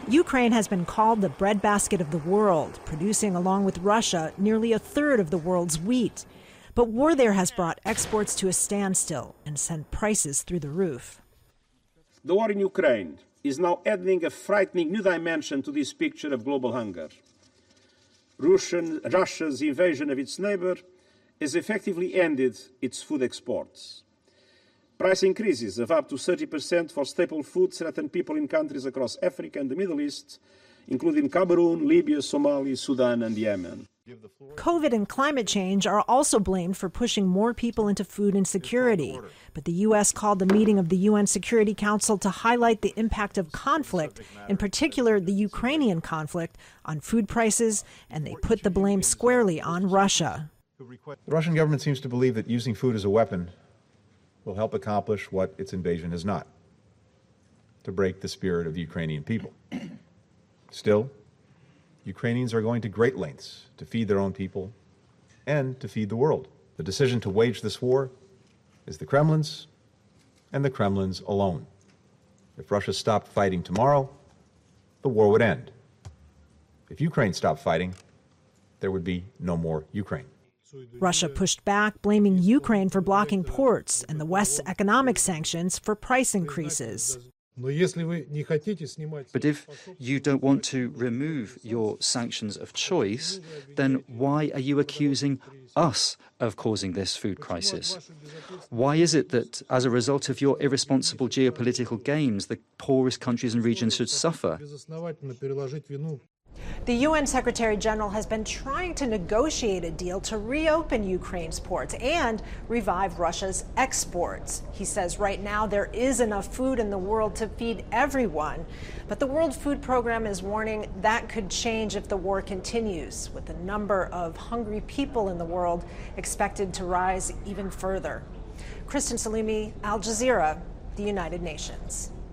Ukraine has been called the breadbasket of the world, producing, along with Russia, nearly a third of the world's wheat. But war there has brought exports to a standstill and sent prices through the roof. The war in Ukraine is now adding a frightening new dimension to this picture of global hunger. Russia's invasion of its neighbor has effectively ended its food exports. Price increases of up to 30% for staple food threaten people in countries across Africa and the Middle East, including Cameroon, Libya, Somalia, Sudan, and Yemen. COVID and climate change are also blamed for pushing more people into food insecurity. But the U.S. called the meeting of the UN Security Council to highlight the impact of conflict, in particular the Ukrainian conflict, on food prices, and they put the blame squarely on Russia. The Russian government seems to believe that using food as a weapon will help accomplish what its invasion has not, to break the spirit of the Ukrainian people. Still, Ukrainians are going to great lengths to feed their own people and to feed the world. The decision to wage this war is the Kremlin's and the Kremlin's alone. If Russia stopped fighting tomorrow, the war would end. If Ukraine stopped fighting, there would be no more Ukraine. Russia pushed back, blaming Ukraine for blocking ports and the West's economic sanctions for price increases. But if you don't want to remove your sanctions of choice, then why are you accusing us of causing this food crisis? Why is it that, as a result of your irresponsible geopolitical games, the poorest countries and regions should suffer? The UN Secretary General has been trying to negotiate a deal to reopen Ukraine's ports and revive Russia's exports. He says right now there is enough food in the world to feed everyone. But the World Food Program is warning that could change if the war continues, with the number of hungry people in the world expected to rise even further. Kristen Salimi, Al Jazeera, the United Nations.